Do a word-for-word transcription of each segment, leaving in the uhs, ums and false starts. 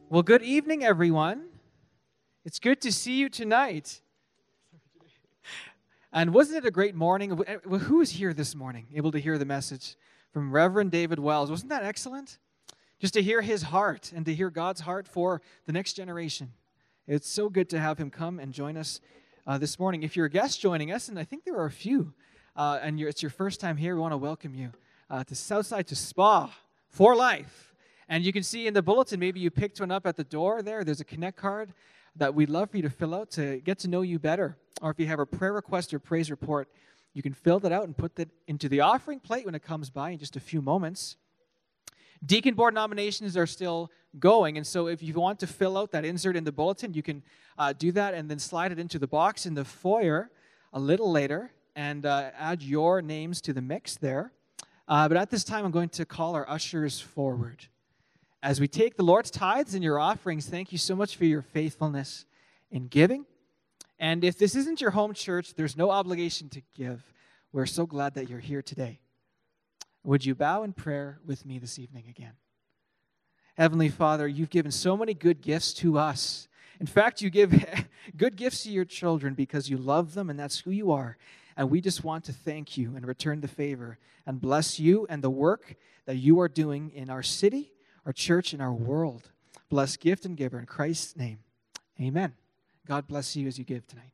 Well, good evening, everyone. It's good to see you tonight. And wasn't it a great morning? Well, who was here this morning, able to hear the message from Reverend David Wells? Wasn't that excellent? Just to hear his heart and to hear God's heart for the next generation. It's so good to have him come and join us uh, this morning. If you're a guest joining us, and I think there are a few, uh, and you're, it's your first time here, we want to welcome you uh, to Southside to Spa for Life. And you can see in the bulletin, maybe you picked one up at the door there. There's a Connect card that we'd love for you to fill out to get to know you better. Or if you have a prayer request or praise report, you can fill that out and put that into the offering plate when it comes by in just a few moments. Deacon board nominations are still going, and so if you want to fill out that insert in the bulletin, you can uh, do that and then slide it into the box in the foyer a little later and uh, add your names to the mix there. Uh, but at this time, I'm going to call our ushers forward. As we take the Lord's tithes and your offerings, thank you so much for your faithfulness in giving. And if this isn't your home church, there's no obligation to give. We're so glad that you're here today. Would you bow in prayer with me this evening again? Heavenly Father, you've given so many good gifts to us. In fact, you give good gifts to your children because you love them and that's who you are. And we just want to thank you and return the favor and bless you and the work that you are doing in our city, our church, and our world. Bless gift and giver in Christ's name. Amen. God bless you as you give tonight.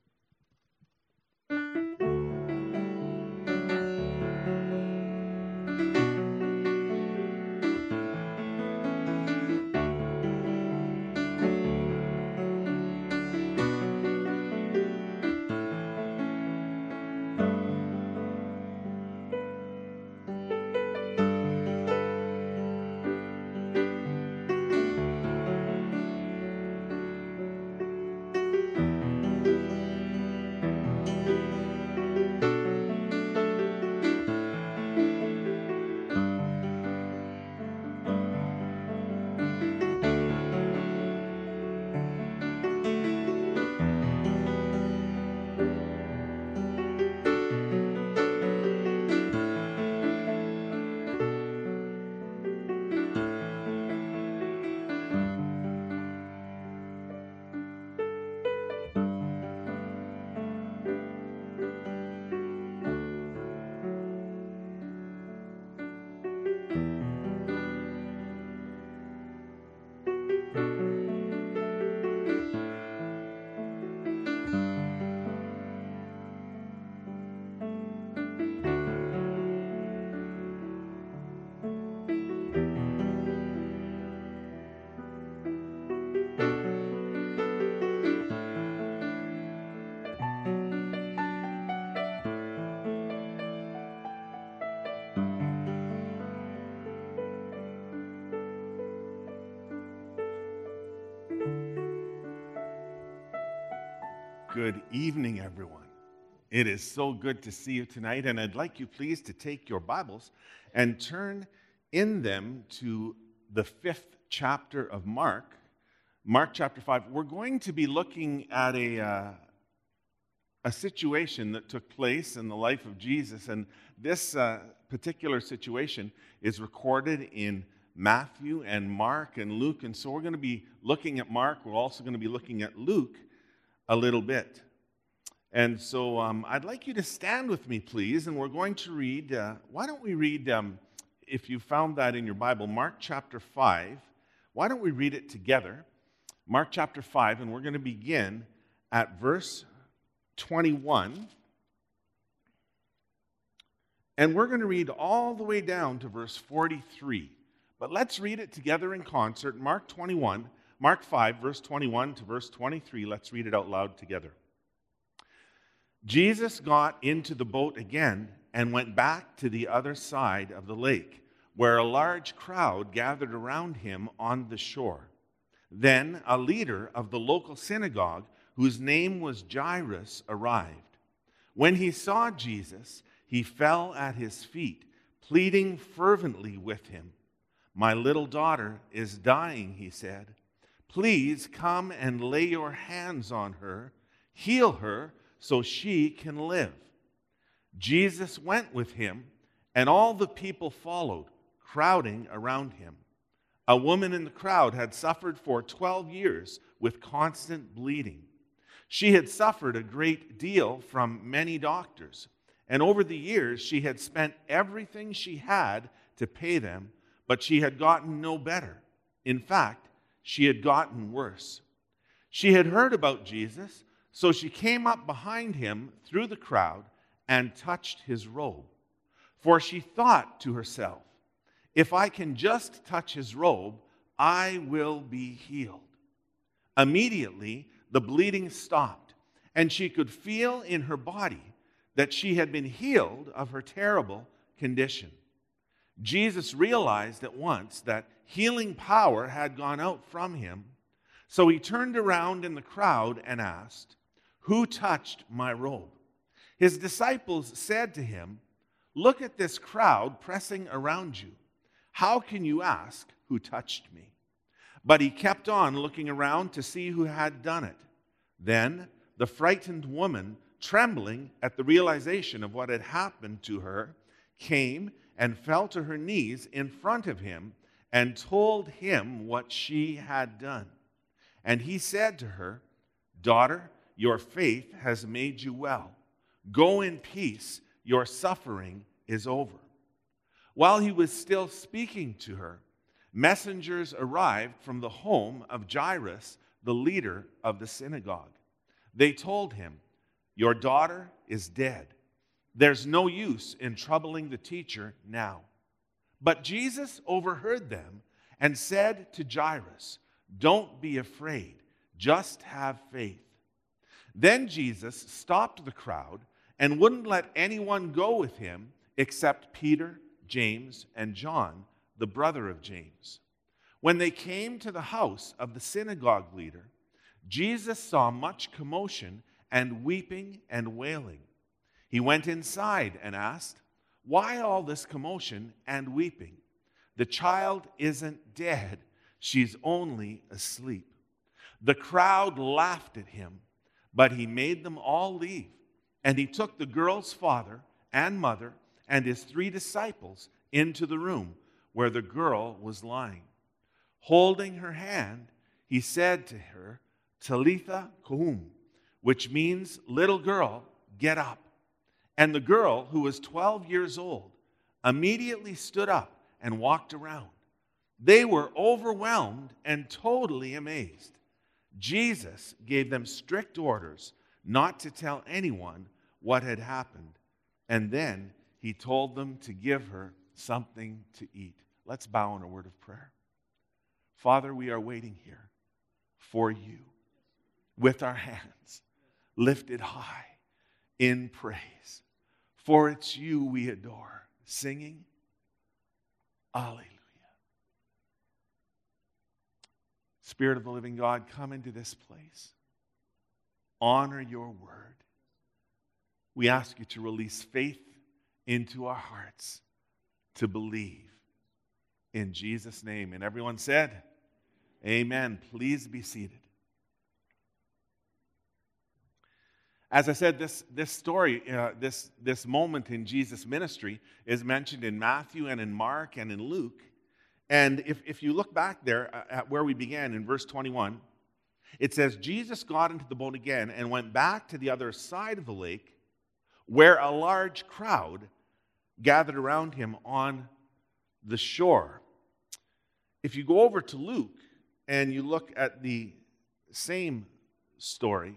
Good evening, everyone. It is so good to see you tonight, and I'd like you please to take your Bibles and turn in them to the fifth chapter of Mark, Mark chapter five. We're going to be looking at a, uh, a situation that took place in the life of Jesus, and this uh, particular situation is recorded in Matthew and Mark and Luke, and so we're going to be looking at Mark. We're also going to be looking at Luke a little bit. And so um, I'd like you to stand with me, please, and we're going to read, uh, why don't we read, um, if you found that in your Bible, Mark chapter five. Why don't we read it together? Mark chapter five, and we're going to begin at verse twenty-one. And we're going to read all the way down to verse forty-three. But let's read it together in concert. Mark twenty-one. Mark five, verse twenty-one to verse twenty-three, let's read it out loud together. Jesus got into the boat again and went back to the other side of the lake, where a large crowd gathered around him on the shore. Then a leader of the local synagogue, whose name was Jairus, arrived. When he saw Jesus, he fell at his feet, pleading fervently with him. "My little daughter is dying," he said. "Please come and lay your hands on her, heal her so she can live." Jesus went with him, and all the people followed, crowding around him. A woman in the crowd had suffered for twelve years with constant bleeding. She had suffered a great deal from many doctors, and over the years she had spent everything she had to pay them, but she had gotten no better. In fact, she had gotten worse. She had heard about Jesus, so she came up behind him through the crowd and touched his robe. For she thought to herself, if I can just touch his robe, I will be healed. Immediately, the bleeding stopped, and she could feel in her body that she had been healed of her terrible condition. Jesus realized at once that healing power had gone out from him, so he turned around in the crowd and asked, "Who touched my robe?" His disciples said to him, "Look at this crowd pressing around you. How can you ask, 'Who touched me?'" But he kept on looking around to see who had done it. Then the frightened woman, trembling at the realization of what had happened to her, came and fell to her knees in front of him and told him what she had done. And he said to her, "Daughter, your faith has made you well. Go in peace, your suffering is over." While he was still speaking to her, messengers arrived from the home of Jairus, the leader of the synagogue. They told him, "Your daughter is dead. There's no use in troubling the teacher now." But Jesus overheard them and said to Jairus, "Don't be afraid, just have faith." Then Jesus stopped the crowd and wouldn't let anyone go with him except Peter, James, and John, the brother of James. When they came to the house of the synagogue leader, Jesus saw much commotion and weeping and wailing. He went inside and asked, "Why all this commotion and weeping? The child isn't dead, she's only asleep." The crowd laughed at him, but he made them all leave, and he took the girl's father and mother and his three disciples into the room where the girl was lying. Holding her hand, he said to her, "Talitha koum," which means, "Little girl, get up." And the girl, who was twelve years old, immediately stood up and walked around. They were overwhelmed and totally amazed. Jesus gave them strict orders not to tell anyone what had happened, and then he told them to give her something to eat. Let's bow in a word of prayer. Father, we are waiting here for you with our hands lifted high in praise. For it's you we adore, singing, Alleluia. Spirit of the living God, come into this place. Honor your word. We ask you to release faith into our hearts to believe. In Jesus' name. And everyone said, amen. Please be seated. As I said, this, this story, uh, this, this moment in Jesus' ministry is mentioned in Matthew and in Mark and in Luke. And if, if you look back there at where we began in verse twenty-one, it says, Jesus got into the boat again and went back to the other side of the lake, where a large crowd gathered around him on the shore. If you go over to Luke and you look at the same story,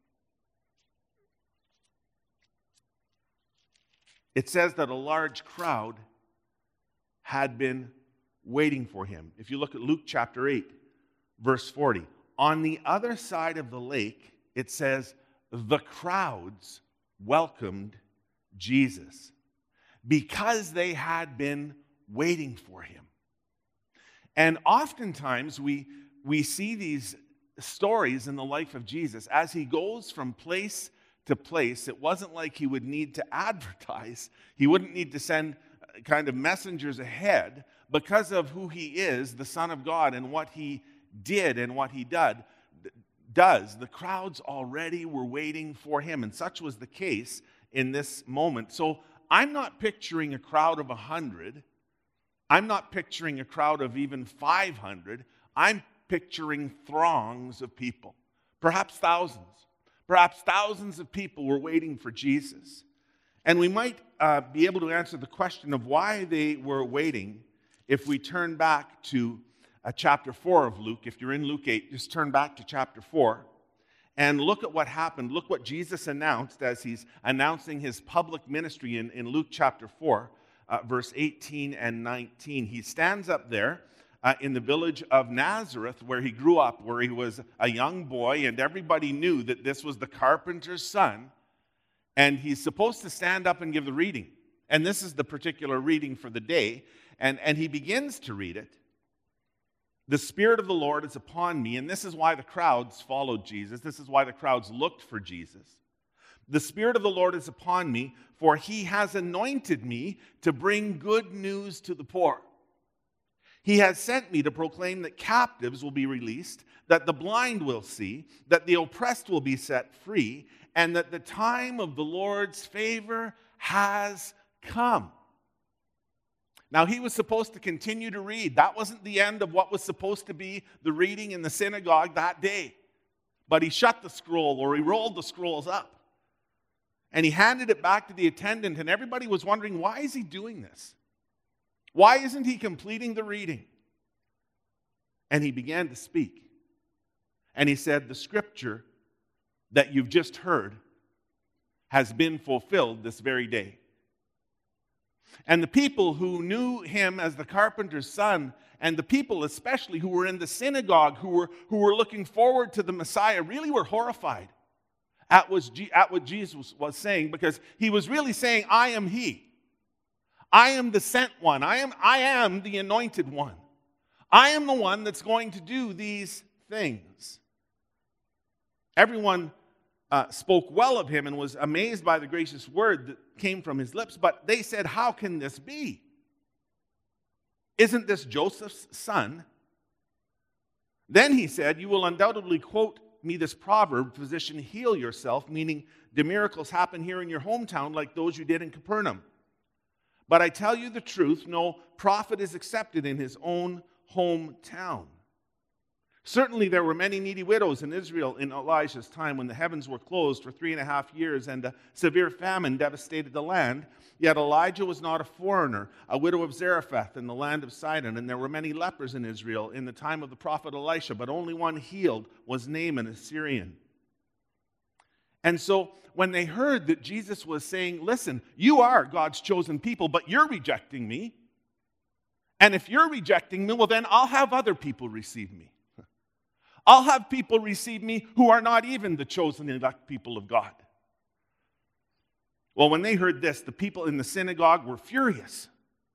it says that a large crowd had been waiting for him. If you look at Luke chapter eight, verse forty, on the other side of the lake, it says, the crowds welcomed Jesus because they had been waiting for him. And oftentimes we, we see these stories in the life of Jesus as he goes from place to place. It wasn't like he would need to advertise. He wouldn't need to send kind of messengers ahead. Because of who he is, the Son of God, and what he did and what he did, does, the crowds already were waiting for him. And such was the case in this moment. So I'm not picturing a crowd of a hundred I'm not picturing a crowd of even five hundred. I'm picturing throngs of people, perhaps thousands. Perhaps thousands of people were waiting for Jesus. And we might uh, be able to answer the question of why they were waiting if we turn back to uh, chapter four of Luke. If you're in Luke eight, just turn back to chapter four and look at what happened. Look what Jesus announced as he's announcing his public ministry in, in Luke chapter four, uh, verse eighteen and nineteen. He stands up there Uh, in the village of Nazareth, where he grew up, where he was a young boy, and everybody knew that this was the carpenter's son, and he's supposed to stand up and give the reading. And this is the particular reading for the day, and, and he begins to read it. The Spirit of the Lord is upon me, and this is why the crowds followed Jesus. This is why the crowds looked for Jesus. The Spirit of the Lord is upon me, for he has anointed me to bring good news to the poor. He has sent me to proclaim that captives will be released, that the blind will see, that the oppressed will be set free, and that the time of the Lord's favor has come. Now, he was supposed to continue to read. That wasn't the end of what was supposed to be the reading in the synagogue that day. But he shut the scroll, or he rolled the scrolls up. And he handed it back to the attendant, and everybody was wondering, why is he doing this? Why isn't he completing the reading? And he began to speak. And he said, the scripture that you've just heard has been fulfilled this very day. And the people who knew him as the carpenter's son, and the people especially who were in the synagogue, who were, who were looking forward to the Messiah, really were horrified at, was, at what Jesus was saying, because he was really saying, I am he. I am the sent one. I am, I am the anointed one. I am the one that's going to do these things. Everyone uh, spoke well of him and was amazed by the gracious word that came from his lips, but they said, how can this be? Isn't this Joseph's son? Then he said, you will undoubtedly quote me this proverb, physician, heal yourself, meaning the miracles happen here in your hometown like those you did in Capernaum. But I tell you the truth, no prophet is accepted in his own hometown. Certainly there were many needy widows in Israel in Elijah's time when the heavens were closed for three and a half years and a severe famine devastated the land. Yet Elijah was not a foreigner, a widow of Zarephath in the land of Sidon. And there were many lepers in Israel in the time of the prophet Elisha, but only one healed was Naaman, a Syrian. And so when they heard that Jesus was saying, listen, you are God's chosen people, but you're rejecting me. And if you're rejecting me, well, then I'll have other people receive me. I'll have people receive me who are not even the chosen elect people of God. Well, when they heard this, the people in the synagogue were furious.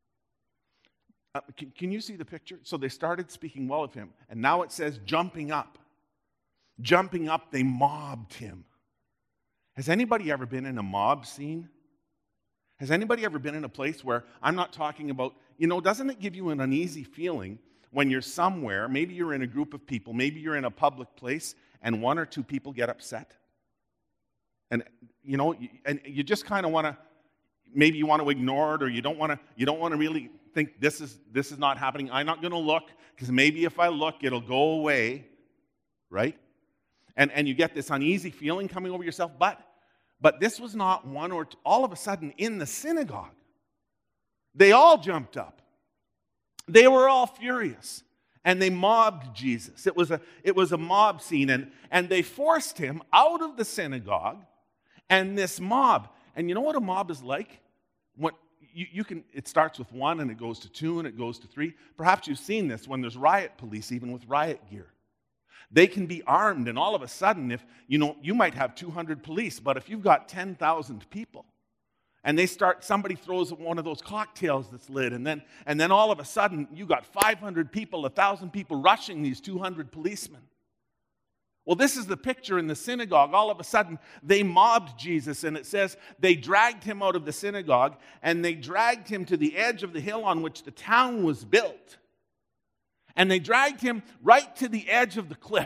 Uh, can, can you see the picture? So they started speaking well of him. And now it says, jumping up. Jumping up, they mobbed him. Has anybody ever been in a mob scene? Has anybody ever been in a place where, I'm not talking about, you know, doesn't it give you an uneasy feeling when you're somewhere, maybe you're in a group of people, maybe you're in a public place, and one or two people get upset? And, you know, and you just kind of want to, maybe you want to ignore it, or you don't want to, you don't want to really think this is, this is not happening. I'm not going to look, because maybe if I look, it'll go away, right? And, and you get this uneasy feeling coming over yourself, but, but this was not one or two, all of a sudden in the synagogue, they all jumped up. They were all furious, and they mobbed Jesus. It was a, it was a mob scene, and, and they forced him out of the synagogue, and this mob, and you know what a mob is like? What, you, you can, it starts with one, and it goes to two, and it goes to three. Perhaps you've seen this when there's riot police, even with riot gear. They can be armed, and all of a sudden, if you know, you might have two hundred police, but if you've got ten thousand people, and they start, somebody throws one of those cocktails that's lit, and then, and then all of a sudden, you got five hundred people, one thousand people rushing these two hundred policemen. Well, this is the picture in the synagogue. All of a sudden, they mobbed Jesus, and it says they dragged him out of the synagogue, and they dragged him to the edge of the hill on which the town was built. And they dragged him right to the edge of the cliff.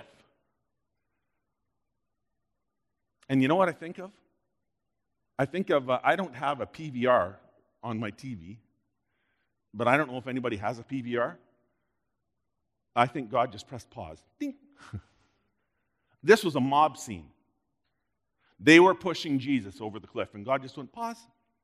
And you know what I think of? I think of, uh, I don't have a P V R on my T V, but I don't know if anybody has a P V R. I think God just pressed pause. Ding. This was a mob scene. They were pushing Jesus over the cliff, and God just went, pause.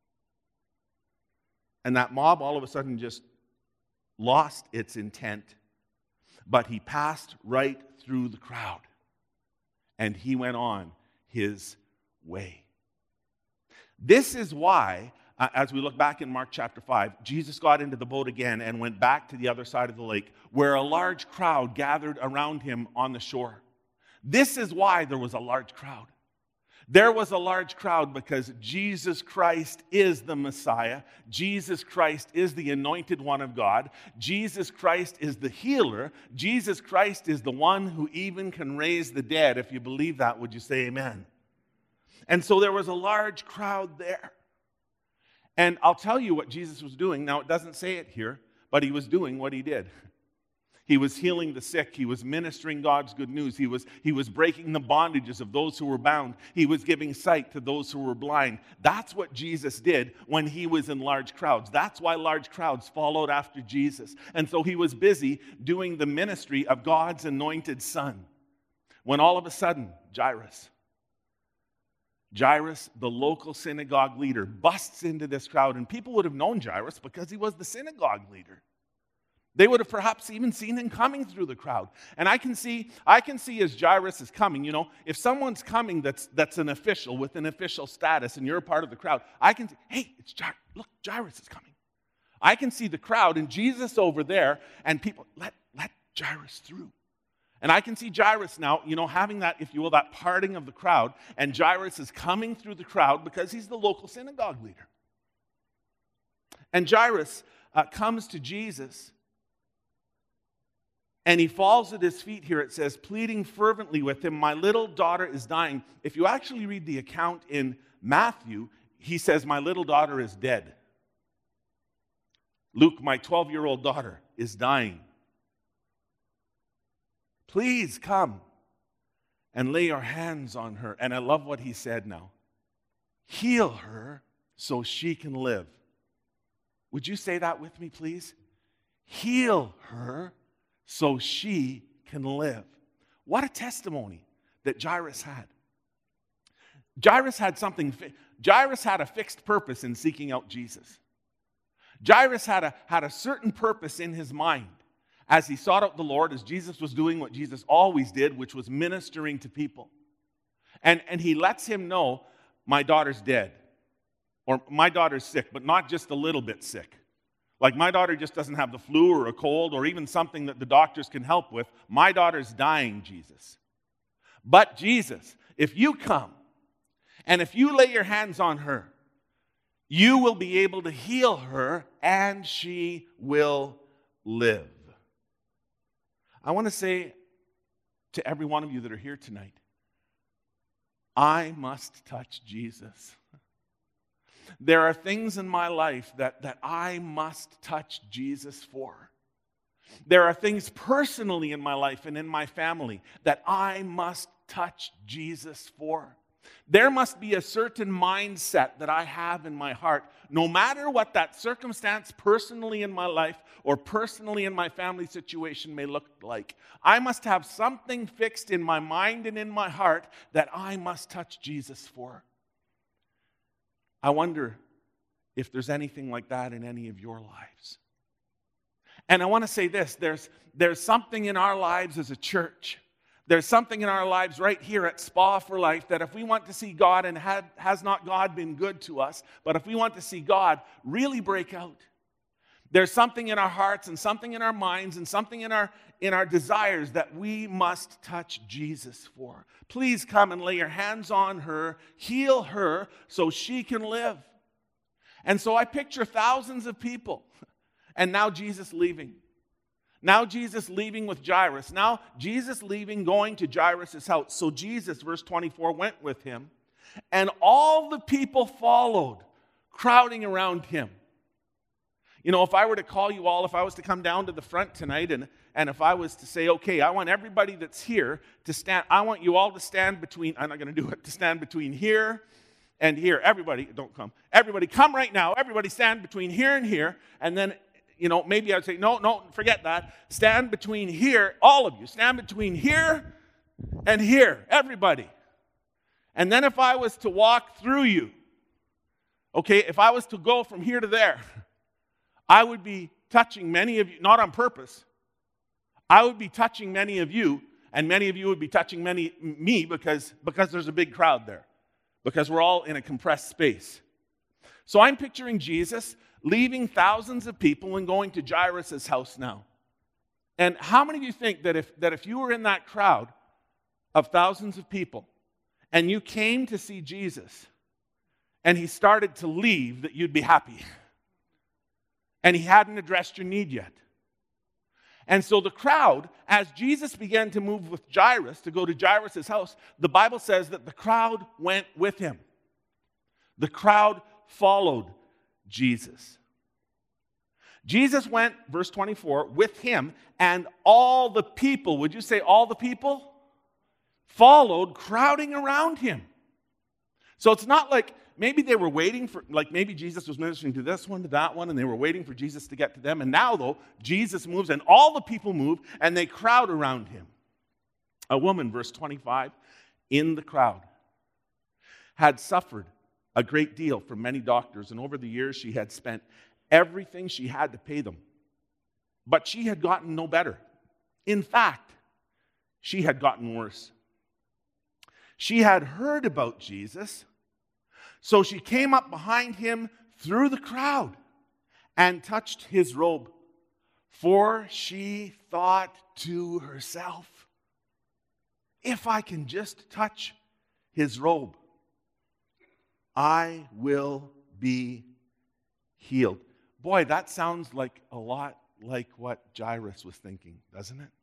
And that mob all of a sudden just lost its intent, but he passed right through the crowd, and he went on his way. This is why, uh, as we look back in Mark chapter five, Jesus got into the boat again and went back to the other side of the lake, where a large crowd gathered around him on the shore. This is why there was a large crowd. There was a large crowd because Jesus Christ is the Messiah. Jesus Christ is the anointed one of God. Jesus Christ is the healer. Jesus Christ is the one who even can raise the dead. If you believe that, would you say amen? And so there was a large crowd there. And I'll tell you what Jesus was doing. Now, it doesn't say it here, but he was doing what he did. He was healing the sick. He was ministering God's good news. He was, he was breaking the bondages of those who were bound. He was giving sight to those who were blind. That's what Jesus did when he was in large crowds. That's why large crowds followed after Jesus. And so he was busy doing the ministry of God's anointed son. When all of a sudden, Jairus, Jairus, the local synagogue leader, busts into this crowd. And people would have known Jairus because he was the synagogue leader. They would have perhaps even seen him coming through the crowd. And I can see, I can see as Jairus is coming, you know, if someone's coming that's that's an official with an official status and you're a part of the crowd, I can say, hey, it's Jairus. Look, Jairus is coming. I can see the crowd and Jesus over there and people, let, let Jairus through. And I can see Jairus now, you know, having that, if you will, that parting of the crowd. And Jairus is coming through the crowd because he's the local synagogue leader. And Jairus uh, comes to Jesus. And he falls at his feet here, it says, pleading fervently with him, my little daughter is dying. If you actually read the account in Matthew, he says, my little daughter is dead. Luke, my twelve-year-old daughter is dying. Please come and lay your hands on her. And I love what he said now. Heal her so she can live. Would you say that with me, please? Heal her so she can live. What a testimony that Jairus had. Jairus had something, Jairus had a fixed purpose in seeking out Jesus. Jairus had a, had a certain purpose in his mind as he sought out the Lord, as Jesus was doing what Jesus always did, which was ministering to people. And, and he lets him know, my daughter's dead. Or my daughter's sick, but not just a little bit sick. Like my daughter just doesn't have the flu or a cold or even something that the doctors can help with. My daughter's dying, Jesus. But Jesus, if you come and if you lay your hands on her, you will be able to heal her and she will live. I want to say to every one of you that are here tonight, I must touch Jesus. There are things in my life that, that I must touch Jesus for. There are things personally in my life and in my family that I must touch Jesus for. There must be a certain mindset that I have in my heart, no matter what that circumstance personally in my life or personally in my family situation may look like. I must have something fixed in my mind and in my heart that I must touch Jesus for. I wonder if there's anything like that in any of your lives. And I want to say this, there's, there's something in our lives as a church. There's something in our lives right here at Spa for Life that if we want to see God, and had, has not God been good to us, but if we want to see God really break out, there's something in our hearts and something in our minds and something in our, in our desires that we must touch Jesus for. Please come and lay your hands on her, heal her so she can live. And so I picture thousands of people, and now Jesus leaving. Now Jesus leaving with Jairus. Now Jesus leaving, going to Jairus' house. So Jesus, verse twenty-four, went with him, and all the people followed, crowding around him. You know, if I were to call you all, if I was to come down to the front tonight, and, and if I was to say, okay, I want everybody that's here to stand, I want you all to stand between, I'm not going to do it, to stand between here and here. Everybody, don't come. Everybody, come right now. Everybody stand between here and here, and then you know, maybe I'd say, no, no, forget that. Stand between here, all of you, stand between here and here, everybody. And then if I was to walk through you, okay, if I was to go from here to there, I would be touching many of you, not on purpose. I would be touching many of you, and many of you would be touching many me because, because there's a big crowd there, because we're all in a compressed space. So I'm picturing Jesus leaving thousands of people and going to Jairus' house now. And how many of you think that if, that if you were in that crowd of thousands of people and you came to see Jesus and he started to leave, that you'd be happy? And he hadn't addressed your need yet. And so the crowd, as Jesus began to move with Jairus, to go to Jairus' house, the Bible says that the crowd went with him. The crowd followed Jesus. Jesus went, verse twenty-four, with him, and all the people, would you say all the people? Followed, crowding around him. So it's not like maybe they were waiting for, like maybe Jesus was ministering to this one, to that one, and they were waiting for Jesus to get to them. And now, though, Jesus moves, and all the people move, and they crowd around him. A woman, verse twenty-five, in the crowd, had suffered a great deal from many doctors, and over the years she had spent everything she had to pay them. But she had gotten no better. In fact, she had gotten worse. She had heard about Jesus, so she came up behind him through the crowd and touched his robe, for she thought to herself, if I can just touch his robe, I will be healed. Boy, that sounds like a lot like what Jairus was thinking, doesn't it?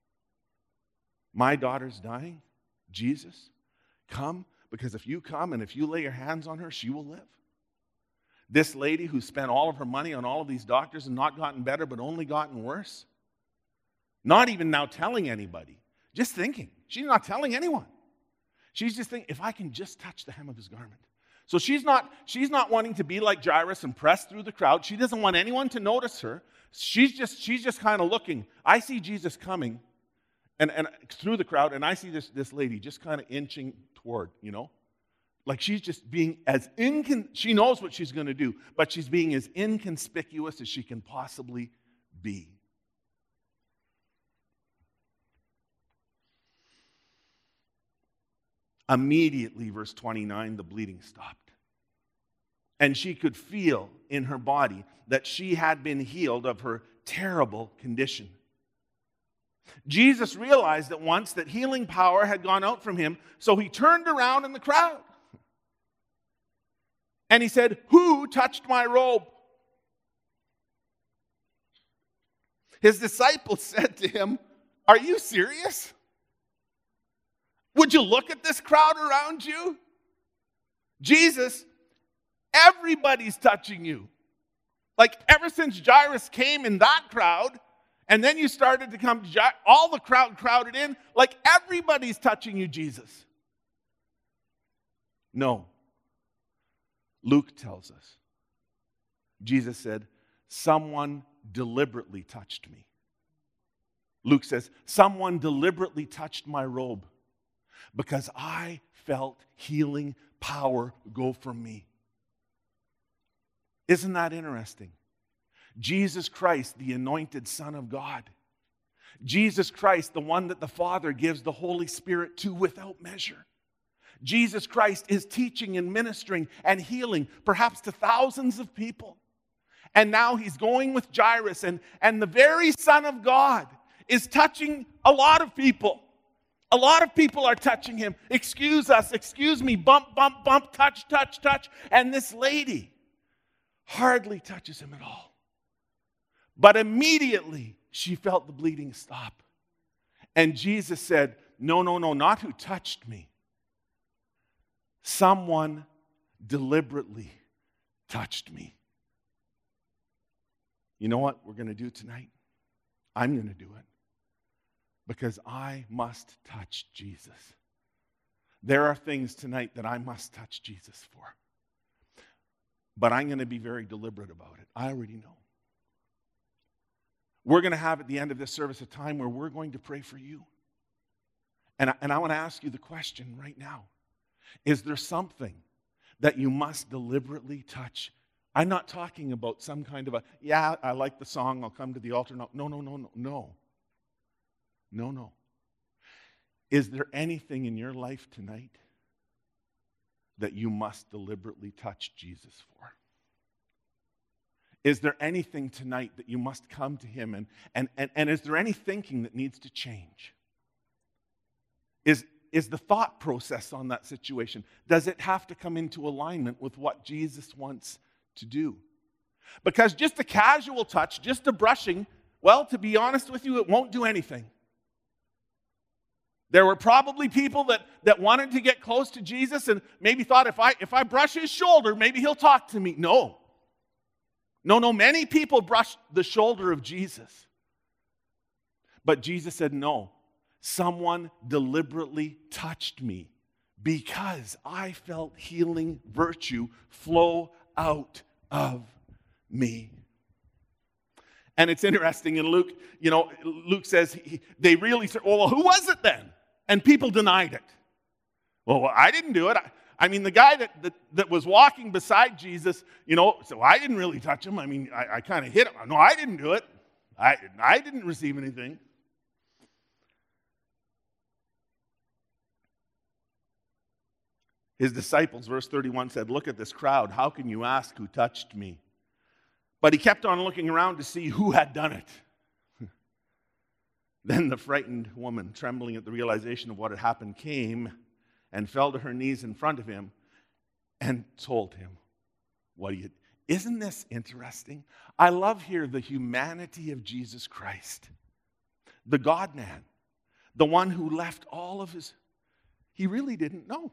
My daughter's dying. Jesus, come, because if you come and if you lay your hands on her, she will live. This lady who spent all of her money on all of these doctors and not gotten better, but only gotten worse. Not even now telling anybody. Just thinking. She's not telling anyone. She's just thinking, if I can just touch the hem of his garment. So she's not, she's not wanting to be like Jairus and press through the crowd. She doesn't want anyone to notice her. She's just, she's just kind of looking. I see Jesus coming and, and through the crowd, and I see this, this lady just kind of inching toward, you know. Like she's just being as incon... She knows what she's going to do, but she's being as inconspicuous as she can possibly be. Immediately, verse twenty-nine, the bleeding stopped. And she could feel in her body that she had been healed of her terrible condition. Jesus realized at once that healing power had gone out from him, so he turned around in the crowd. And he said, who touched my robe? His disciples said to him, are you serious? Would you look at this crowd around you? Jesus, everybody's touching you. Like ever since Jairus came in that crowd, and then you started to come to Jairus, all the crowd crowded in, like everybody's touching you, Jesus. No. Luke tells us, Jesus said, someone deliberately touched me. Luke says, someone deliberately touched my robe because I felt healing power go from me. Isn't that interesting? Jesus Christ, the anointed Son of God. Jesus Christ, the one that the Father gives the Holy Spirit to without measure. Jesus Christ is teaching and ministering and healing perhaps to thousands of people. And now he's going with Jairus, and, and the very Son of God is touching a lot of people. A lot of people are touching him. Excuse us, excuse me, bump, bump, bump, touch, touch, touch. And this lady hardly touches him at all. But immediately she felt the bleeding stop. And Jesus said, no, no, no, not who touched me. Someone deliberately touched me. You know what we're going to do tonight? I'm going to do it. Because I must touch Jesus. There are things tonight that I must touch Jesus for. But I'm going to be very deliberate about it. I already know. we're going to have at the end of this service a time where we're going to pray for you. And I, and I want to ask you the question right now. Is there something that you must deliberately touch? I'm not talking about some kind of a, yeah, I like the song, I'll come to the altar. No, no, no, no, no, no. No, no. Is there anything in your life tonight that you must deliberately touch Jesus for? Is there anything tonight that you must come to him and, and, and, and is there any thinking that needs to change? Is, is the thought process on that situation, does it have to come into alignment with what Jesus wants to do? Because just a casual touch, just a brushing, well, to be honest with you, it won't do anything. There were probably people that, that wanted to get close to Jesus and maybe thought, if I, if I brush his shoulder, maybe he'll talk to me. No. No, no, many people brushed the shoulder of Jesus. But Jesus said, no, someone deliberately touched me because I felt healing virtue flow out of me. And it's interesting in Luke, you know, Luke says he, they really said, well, who was it then? And people denied it. Well, I didn't do it. I, I mean, the guy that, that, that was walking beside Jesus, you know, so I didn't really touch him. I mean, I, I kind of hit him. No, I didn't do it. I, I didn't receive anything. His disciples, verse thirty-one said, look at this crowd. How can you ask who touched me? But he kept on looking around to see who had done it. Then the frightened woman, trembling at the realization of what had happened, came and fell to her knees in front of him and told him what he had. Isn't this interesting? I love here the humanity of Jesus Christ, the God-man, the one who left all of his, he really didn't know.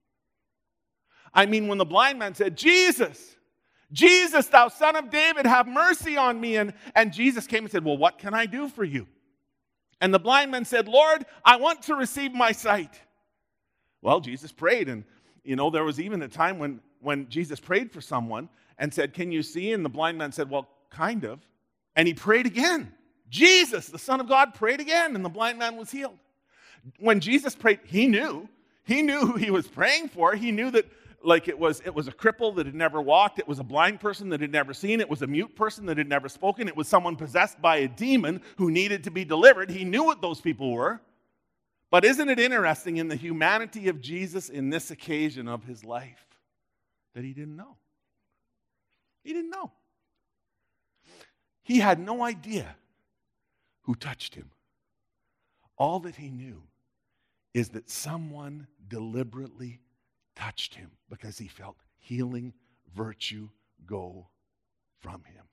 I mean, when the blind man said, Jesus, Jesus, thou son of David, have mercy on me. And, and Jesus came and said, well, what can I do for you? And the blind man said, Lord, I want to receive my sight. Well, Jesus prayed. And, you know, there was even a time when, when Jesus prayed for someone and said, can you see? And the blind man said, well, kind of. And he prayed again. Jesus, the Son of God, prayed again. And the blind man was healed. When Jesus prayed, he knew. He knew who he was praying for. He knew that Like it was, it was a cripple that had never walked. It was a blind person that had never seen. It was a mute person that had never spoken. It was someone possessed by a demon who needed to be delivered. He knew what those people were. But isn't it interesting in the humanity of Jesus in this occasion of his life that he didn't know? He didn't know. He had no idea who touched him. All that he knew is that someone deliberately touched him because he felt healing virtue go from him.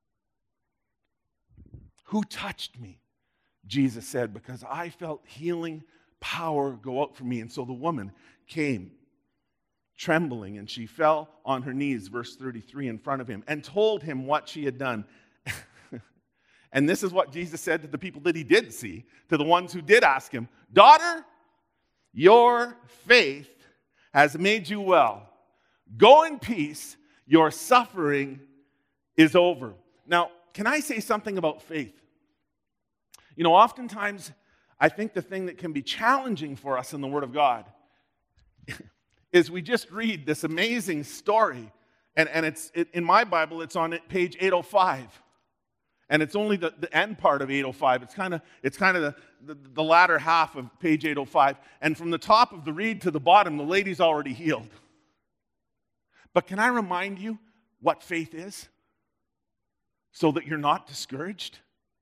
Who touched me? Jesus said, because I felt healing power go out from me. And so the woman came trembling and she fell on her knees, verse thirty-three, in front of him and told him what she had done. And this is what Jesus said to the people that he did see, to the ones who did ask him, daughter, your faith has made you well. Go in peace. Your suffering is over. Now, can I say something about faith? You know, oftentimes, I think the thing that can be challenging for us in the Word of God is we just read this amazing story, and, and it's it, in my Bible, it's on page eight oh five. And it's only the, the end part of eight oh five. It's kind of it's kind of the, the, the latter half of page eight oh five. And from the top of the read to the bottom, the lady's already healed. But can I remind you what faith is? So that you're not discouraged?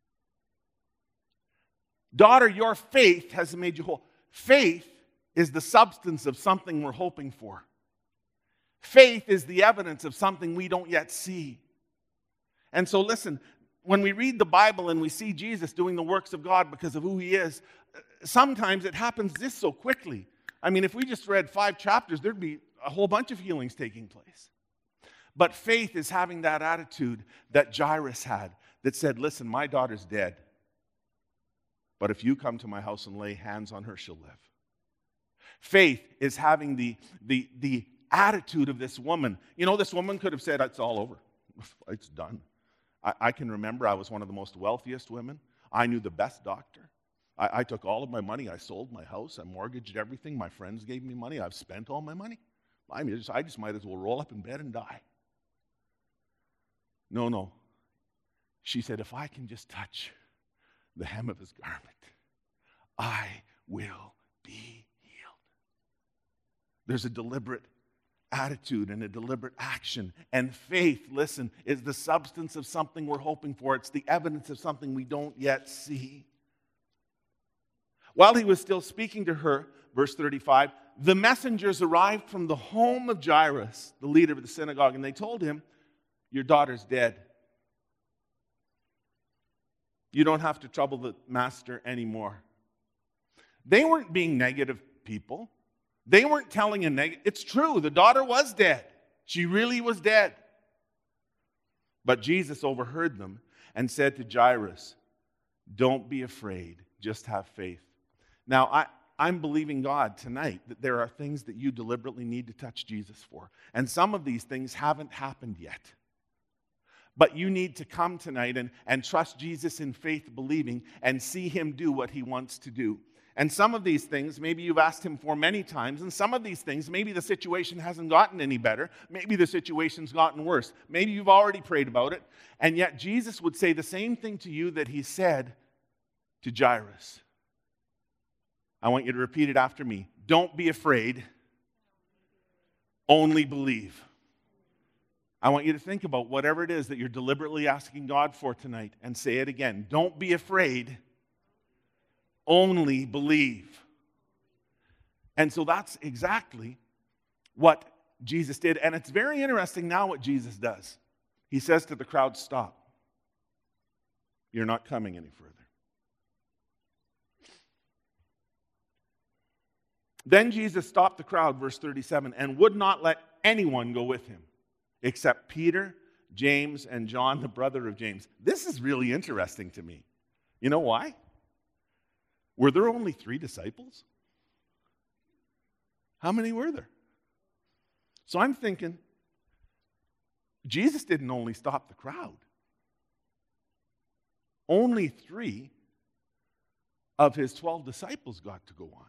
Daughter, your faith has made you whole. Faith is the substance of something we're hoping for. Faith is the evidence of something we don't yet see. And so listen, when we read the Bible and we see Jesus doing the works of God because of who he is, sometimes it happens this so quickly. I mean, if we just read five chapters, there'd be a whole bunch of healings taking place. But faith is having that attitude that Jairus had that said, listen, my daughter's dead. But if you come to my house and lay hands on her, she'll live. Faith is having the, the, the attitude of this woman. You know, this woman could have said, it's all over. It's done. I, I can remember I was one of the most wealthiest women. I knew the best doctor. I, I took all of my money. I sold my house. I mortgaged everything. My friends gave me money. I've spent all my money. I mean, I just might as well roll up in bed and die. No, no. She said, if I can just touch the hem of his garment, I will be healed. There's a deliberate attitude and a deliberate action. And faith, listen, is the substance of something we're hoping for. It's the evidence of something we don't yet see. While he was still speaking to her, verse thirty-five, the messengers arrived from the home of Jairus, the leader of the synagogue, and they told him, your daughter's dead. You don't have to trouble the master anymore. They weren't being negative people. They weren't telling a negative. It's true, the daughter was dead. She really was dead. But Jesus overheard them and said to Jairus, don't be afraid, just have faith. Now, I, I'm believing God tonight that there are things that you deliberately need to touch Jesus for. And some of these things haven't happened yet. But you need to come tonight and, and trust Jesus in faith, believing, and see him do what he wants to do. And some of these things, maybe you've asked him for many times, and some of these things, maybe the situation hasn't gotten any better. Maybe the situation's gotten worse. Maybe you've already prayed about it, and yet Jesus would say the same thing to you that he said to Jairus. I want you to repeat it after me. Don't be afraid, only believe. I want you to think about whatever it is that you're deliberately asking God for tonight and say it again. Don't be afraid, only believe. And so that's exactly what Jesus did. And it's very interesting now what Jesus does. He says to the crowd, stop. You're not coming any further. Then Jesus stopped the crowd, verse thirty-seven, and would not let anyone go with him, except Peter, James, and John, the brother of James. This is really interesting to me. You know why? Were there only three disciples? How many were there? So I'm thinking, Jesus didn't only stop the crowd. Only three of his twelve disciples got to go on.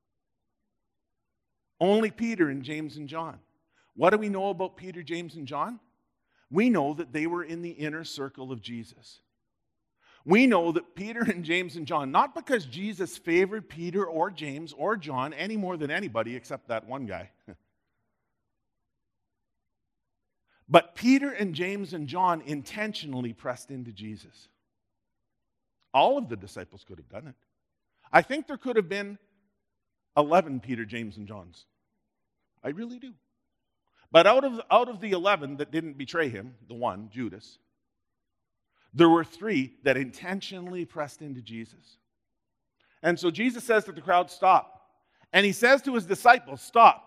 Only Peter and James and John. What do we know about Peter, James, and John? We know that they were in the inner circle of Jesus. We know that Peter and James and John, not because Jesus favored Peter or James or John any more than anybody except that one guy. But Peter and James and John intentionally pressed into Jesus. All of the disciples could have done it. I think there could have been eleven Peter, James, and Johns. I really do. But out of, out of the eleven that didn't betray him, the one, Judas, there were three that intentionally pressed into Jesus. And so Jesus says to the crowd, stop. And he says to his disciples, stop.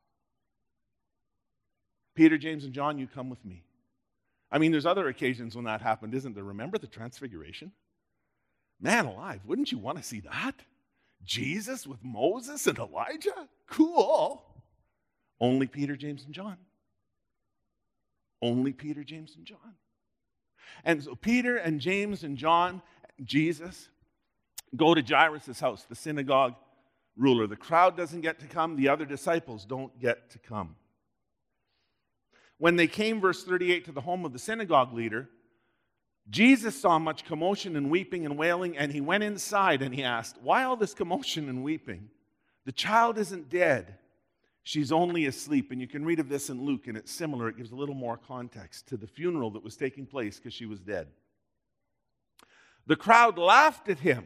Peter, James, and John, you come with me. I mean, there's other occasions when that happened, isn't there? Remember the transfiguration? Man alive, wouldn't you want to see that? Jesus with Moses and Elijah? Cool. Only Peter, James, and John. Only Peter, James, and John. And so Peter and James and John, Jesus, go to Jairus' house, the synagogue ruler. The crowd doesn't get to come. The other disciples don't get to come. When they came, verse thirty-eight, to the home of the synagogue leader, Jesus saw much commotion and weeping and wailing, and he went inside and he asked, why all this commotion and weeping? The child isn't dead. She's only asleep. And you can read of this in Luke, and it's similar. It gives a little more context to the funeral that was taking place because she was dead. The crowd laughed at him.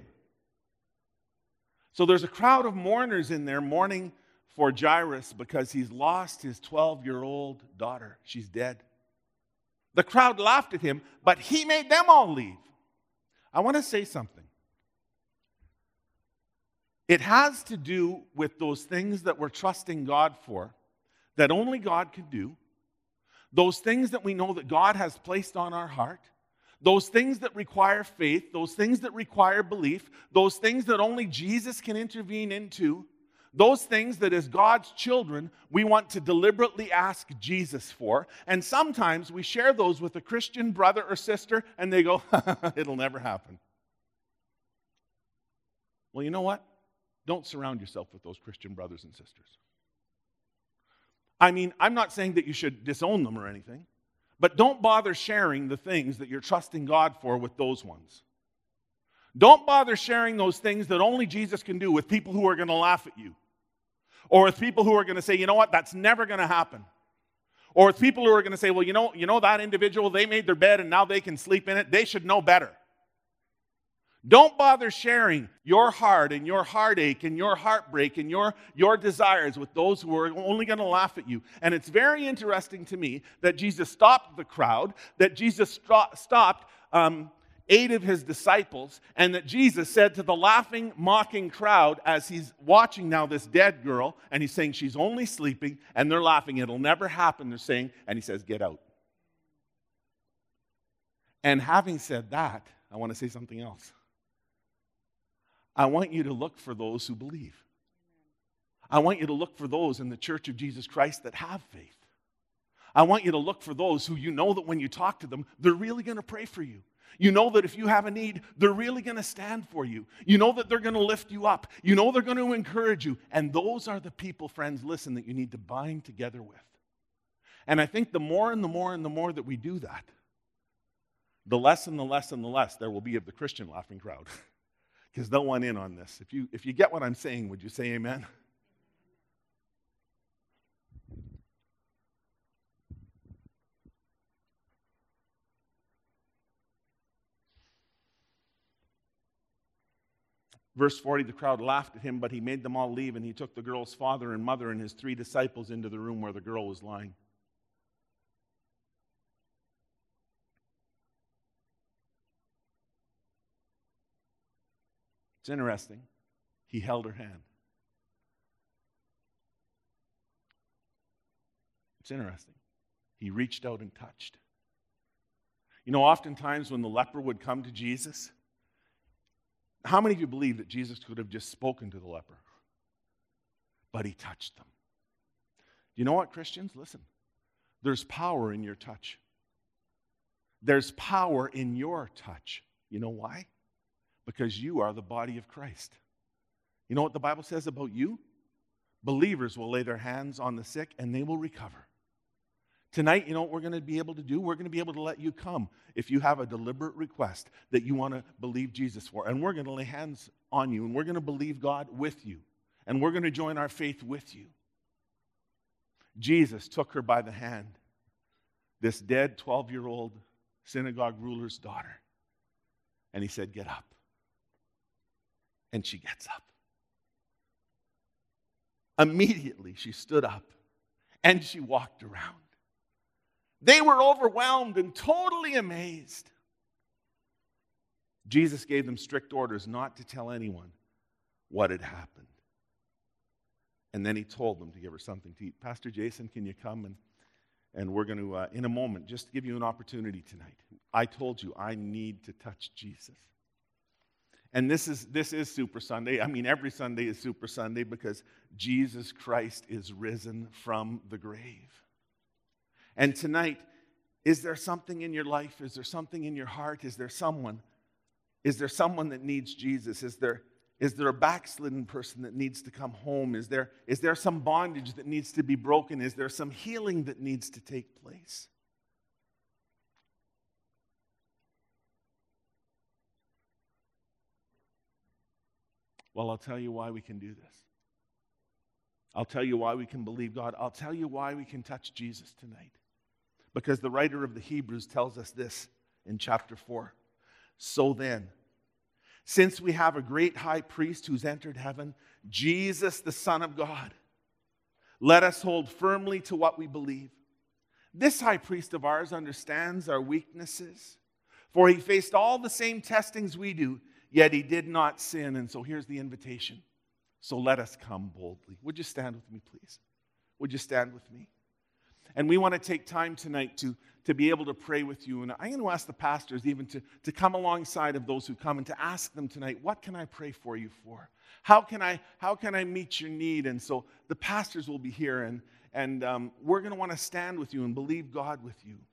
So there's a crowd of mourners in there mourning for Jairus because he's lost his twelve-year-old daughter. She's dead. The crowd laughed at him, but he made them all leave. I want to say something. It has to do with those things that we're trusting God for, that only God can do, those things that we know that God has placed on our heart, those things that require faith, those things that require belief, those things that only Jesus can intervene into, Those things that as God's children, we want to deliberately ask Jesus for. And sometimes we share those with a Christian brother or sister, and they go, it'll never happen. Well, you know what? Don't surround yourself with those Christian brothers and sisters. I mean, I'm not saying that you should disown them or anything, but don't bother sharing the things that you're trusting God for with those ones. Don't bother sharing those things that only Jesus can do with people who are going to laugh at you. Or with people who are going to say, you know what, that's never going to happen. Or with people who are going to say, well, you know, you know that individual, they made their bed and now they can sleep in it. They should know better. Don't bother sharing your heart and your heartache and your heartbreak and your, your desires with those who are only going to laugh at you. And it's very interesting to me that Jesus stopped the crowd, that Jesus st- stopped um, eight of his disciples, and that Jesus said to the laughing, mocking crowd as he's watching now this dead girl, and he's saying she's only sleeping, and they're laughing, it'll never happen, they're saying, and he says, get out. And having said that, I want to say something else. I want you to look for those who believe. I want you to look for those in the Church of Jesus Christ that have faith. I want you to look for those who you know that when you talk to them, they're really going to pray for you. You know that if you have a need, they're really going to stand for you. You know that they're going to lift you up. You know they're going to encourage you. And those are the people, friends, listen, that you need to bind together with. And I think the more and the more and the more that we do that, the less and the less and the less there will be of the Christian laughing crowd. Because they'll want in on this. If you, if you get what I'm saying, would you say amen? Verse forty, the crowd laughed at him, but he made them all leave, and he took the girl's father and mother and his three disciples into the room where the girl was lying. It's interesting. He held her hand. It's interesting. He reached out and touched. You know, oftentimes when the leper would come to Jesus, how many of you believe that Jesus could have just spoken to the leper? But he touched them. You know what, Christians? Listen. There's power in your touch. There's power in your touch. You know why? Because you are the body of Christ. You know what the Bible says about you? Believers will lay their hands on the sick and they will recover. Tonight, you know what we're going to be able to do? We're going to be able to let you come if you have a deliberate request that you want to believe Jesus for. And we're going to lay hands on you, and we're going to believe God with you. And we're going to join our faith with you. Jesus took her by the hand, this dead twelve-year-old synagogue ruler's daughter, and he said, get up. And she gets up. Immediately, she stood up, and she walked around. They were overwhelmed and totally amazed. Jesus gave them strict orders not to tell anyone what had happened. And then he told them to give her something to eat. Pastor Jason, can you come? And, and we're going to, uh, in a moment, just give you an opportunity tonight. I told you I need to touch Jesus. And this is, this is Super Sunday. I mean, every Sunday is Super Sunday because Jesus Christ is risen from the grave. And tonight, is there something in your life? Is there something in your heart? Is there someone? Is there someone that needs Jesus? Is there, is there a backslidden person that needs to come home? Is there, is there some bondage that needs to be broken? Is there some healing that needs to take place? Well, I'll tell you why we can do this. I'll tell you why we can believe God. I'll tell you why we can touch Jesus tonight. Because the writer of the Hebrews tells us this in chapter four. So then, since we have a great high priest who's entered heaven, Jesus, the Son of God, let us hold firmly to what we believe. This high priest of ours understands our weaknesses, for he faced all the same testings we do, yet he did not sin. And so here's the invitation. So let us come boldly. Would you stand with me, please? Would you stand with me? And we want to take time tonight to, to be able to pray with you. And I'm going to ask the pastors even to, to come alongside of those who come and to ask them tonight, what can I pray for you for? How can I, how can I meet your need? And so the pastors will be here, and, and um, we're going to want to stand with you and believe God with you.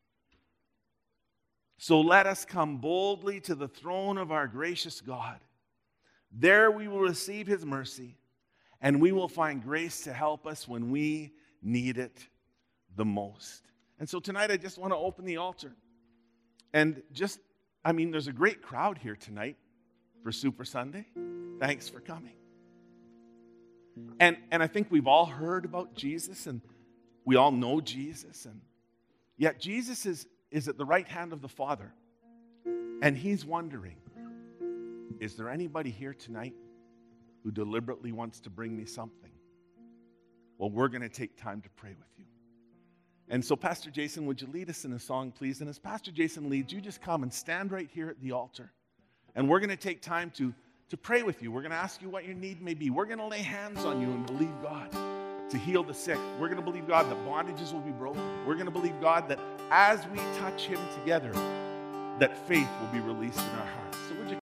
So let us come boldly to the throne of our gracious God. There we will receive his mercy, and we will find grace to help us when we need it the most. And so tonight I just want to open the altar. And just, I mean, there's a great crowd here tonight for Super Sunday. Thanks for coming. And, and I think we've all heard about Jesus, and we all know Jesus. And yet Jesus is, is at the right hand of the Father. And he's wondering, is there anybody here tonight who deliberately wants to bring me something? Well, we're going to take time to pray with you. And so, Pastor Jason, would you lead us in a song, please? And as Pastor Jason leads, you just come and stand right here at the altar. And we're going to take time to, to pray with you. We're going to ask you what your need may be. We're going to lay hands on you and believe God to heal the sick. We're going to believe God that bondages will be broken. We're going to believe God that as we touch him together, that faith will be released in our hearts. So would you